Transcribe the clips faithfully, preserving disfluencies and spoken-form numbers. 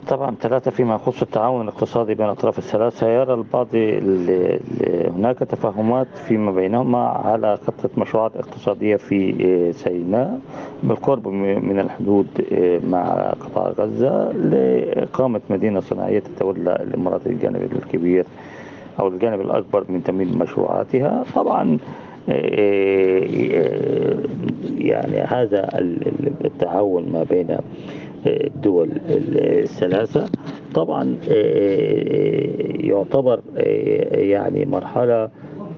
طبعا ثلاثة فيما يخص التعاون الاقتصادي بين الأطراف الثلاثة، يرى البعض ال- ال- هناك تفاهمات فيما بينهما على خطة مشروعات اقتصادية في آه، سيناء بالقرب م- من الحدود آه، مع قطاع غزة، لإقامة مدينة صناعية تتولى الإمارات الجانب الكبير أو الجانب الأكبر من تمويل مشروعاتها. طبعا آه، آه، يعني هذا ال- ال- التعاون ما بين الدول الثلاثة طبعا آه، يعتبر آه، يعني مرحلة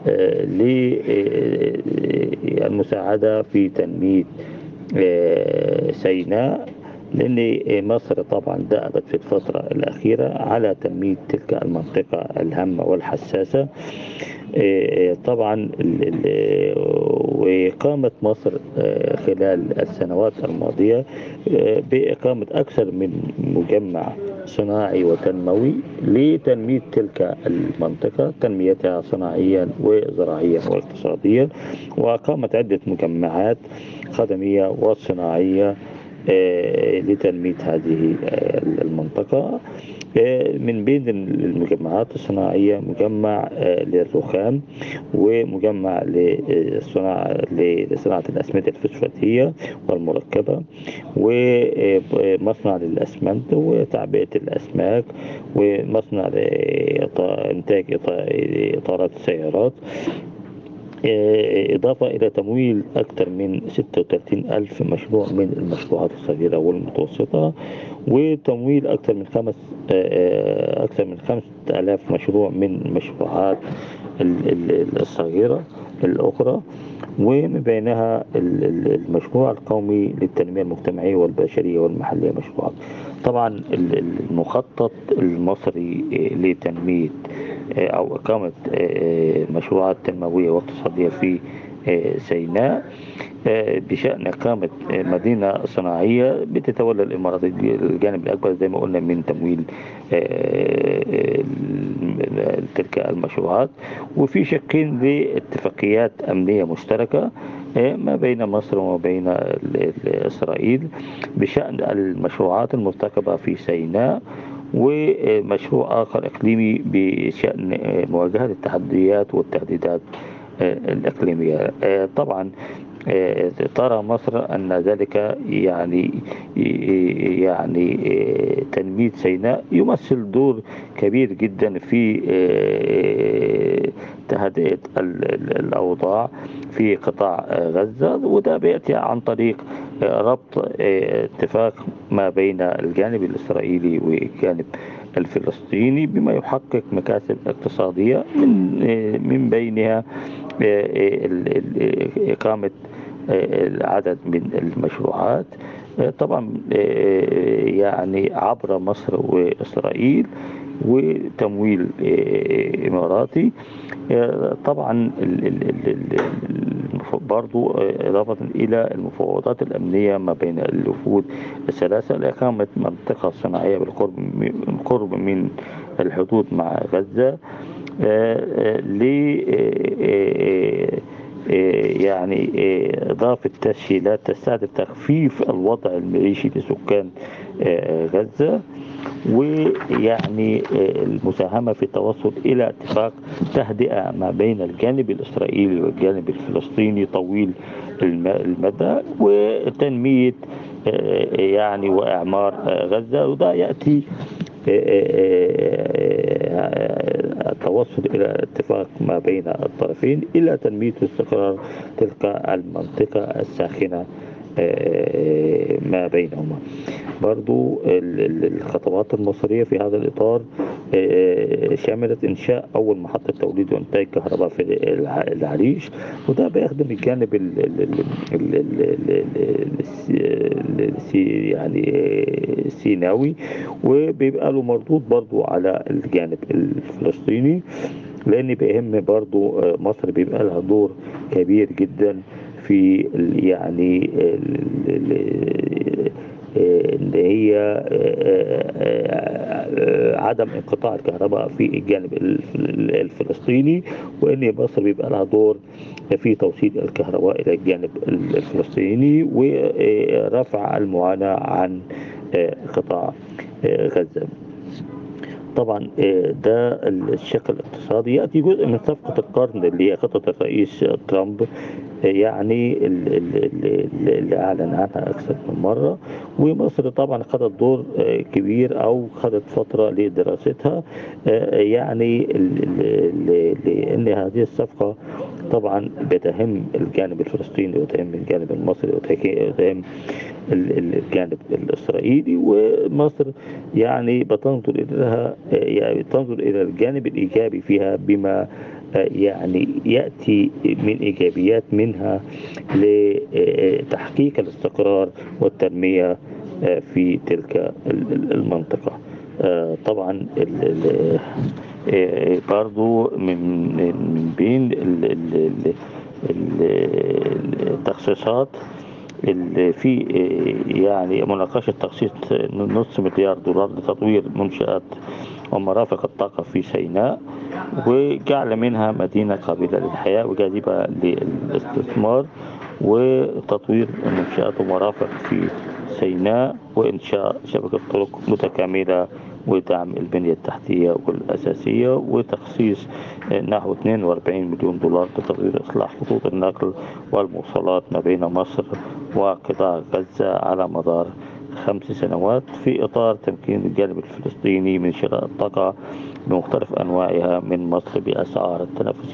للمساعدة في تنمية آه، سيناء، لأن مصر طبعا دأبت في الفترة الأخيرة على تنمية تلك المنطقة الهامة والحساسة. آه، طبعا ال- ال- وقامت مصر آه، خلال السنوات الماضية آه، بإقامة أكثر من مجمع صناعي وتنموي لتنمية تلك المنطقة، تنميتها صناعيا وزراعيا واقتصاديا، وأقامت عدة مجمعات خدمية وصناعية آه، لتنمية هذه آه، المنطقة. آه، من بين المجمعات الصناعية مجمع آه، للرخام، ومجمع للصناعة لصناعة الأسمدة الفوسفاتية والمركبة، ومصنع للأسمنت وتعبئة الأسماك، ومصنع لإنتاج إطارات السيارات، إضافة إلى تمويل أكثر من ستة وثلاثين ألف مشروع من المشروعات الصغيرة والمتوسطة، وتمويل أكثر من خمس أكثر من خمسة آلاف مشروع من المشروعات الصغيرة الأخرى، ومن بينها المشروع القومي للتنمية المجتمعية والبشرية والمحلية مشروعات. طبعا المخطط المصري لتنمية أو إقامة مشروعات تنموية واقتصادية في سيناء بشأن إقامة مدينة صناعية بتتولى الإمارات الجانب الأكبر زي ما قلنا من تمويل تلك المشروعات، وفي شقين لاتفاقيات أمنية مشتركة ما بين مصر وما بين إسرائيل بشأن المشروعات المرتكبة في سيناء، ومشروع آخر إقليمي بشأن مواجهة التحديات والتهديدات الإقليمية. طبعا ترى مصر أن ذلك يعني يعني تنمية سيناء يمثل دور كبير جدا في تهدئة الأوضاع في قطاع غزة، وده بيأتي عن طريق ربط اتفاق ما بين الجانب الإسرائيلي والجانب الفلسطيني بما يحقق مكاسب اقتصادية من من بينها إقامة العدد من المشروعات طبعا يعني عبر مصر وإسرائيل وتمويل إماراتي. طبعا برضو إضافة إلى المفاوضات الأمنية ما بين الوفود الثلاثة لإقامة منطقة صناعية بالقرب قرب من الحدود مع غزة ل يعني إضافة تسهيلات تستهدف تخفيف الوضع المعيشي لسكان غزة، ويعني المساهمة في التوصل إلى اتفاق تهدئة ما بين الجانب الإسرائيلي والجانب الفلسطيني طويل المدى، وتنمية يعني وإعمار غزة. وده يأتي التوصل إلى اتفاق ما بين الطرفين إلى تنمية واستقرار تلك المنطقة الساخنة ما بينهما. برضو الخطوات المصرية في هذا الإطار شملت إنشاء أول محطة توليد وإنتاج كهرباء في العريش، وده بيخدم الجانب ال ال ال يعني السيناوي، وبيبقى له مردود برضو على الجانب الفلسطيني، لأن بيهم برضو مصر بيبقى لها دور كبير جدا في يعني ان هي عدم انقطاع الكهرباء في الجانب الفلسطيني، وان مصر بيبقى لها دور في توصيل الكهرباء الى الجانب الفلسطيني ورفع المعاناة عن قطاع غزة. طبعا ده الشق الاقتصادي. يأتي جزء من صفقة القرن اللي هي خطة الرئيس ترامب، يعني اللي أعلن عنها أكثر من مرة، ومصر طبعا خدت دور كبير أو خدت فترة لدراستها، يعني لأن هذه الصفقة طبعا بتهم الجانب الفلسطيني وتهم الجانب المصري وتهم الجانب الإسرائيلي، ومصر يعني بتنظر إليها، يعني تنظر إلى الجانب الإيجابي فيها بما يعني يأتي من إيجابيات منها لتحقيق الاستقرار والتنمية في تلك المنطقة. طبعا برضو من بين التخصيصات اللي في يعني مناقشة تخصيص نص مليار دولار لتطوير منشآت ومرافق الطاقة في سيناء، وجعل منها مدينة قابلة للحياة وجاذبة للاستثمار، وتطوير منشآت ومرافق في سيناء، وإنشاء شبكة طرق متكاملة، ودعم البنية التحتية والأساسية، وتخصيص نحو اثنين وأربعين مليون دولار لتطوير إصلاح خطوط النقل والمواصلات ما بين مصر وقطاع غزة على مدار خمس سنوات، في إطار تمكين الجانب الفلسطيني من شراء الطاقة بمختلف أنواعها من مصر بأسعار التنافسية.